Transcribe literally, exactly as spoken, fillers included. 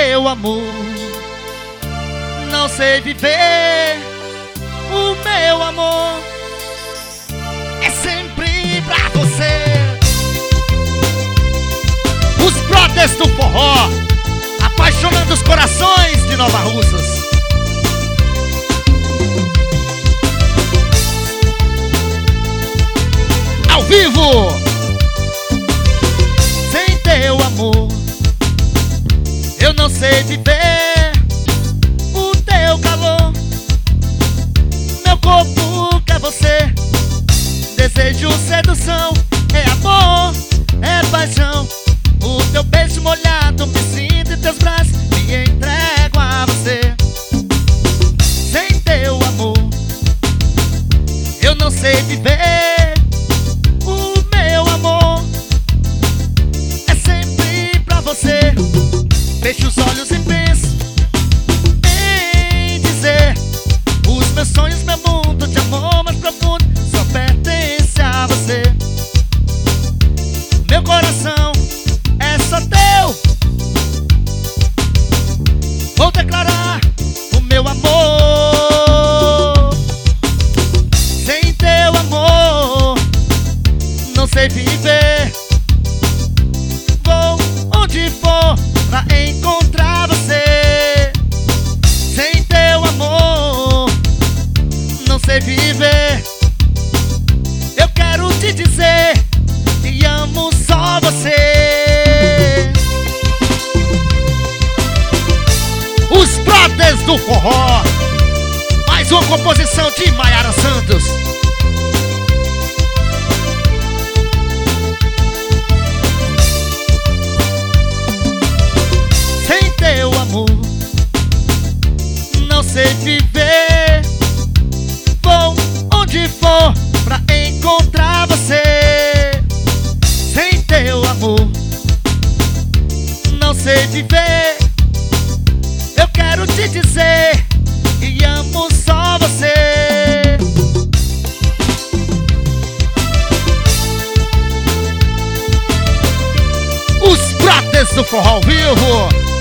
teu amor não sei viver. O meu amor é sempre pra você. Os brothers do forró, apaixonando os corações de Nova Russas. Ao vivo. Sem teu amor eu não sei viver. O teu calor, meu corpo quer você. Desejo, sedução, é amor, é paixão. O teu beijo molhado, me sinto em teus braços, me entrego a você. Sem teu amor eu não sei viver. O meu amor é sempre pra você. Fecho os olhos e penso em dizer: os meus sonhos, meu mundo de amor mais profundo só pertence a você. Meu coração é só teu. Vou declarar o meu amor. Sem teu amor não sei viver. Vou onde for pra encontrar você. Sem teu amor não sei viver. Eu quero te dizer que amo só você. Os brothers do forró, mais uma composição de Maiara Santos. Sem teu amor não sei viver. Vou onde for pra encontrar você. Sem teu amor não sei viver. Eu quero te dizer que amo só você. Os brothers do forró ao vivo.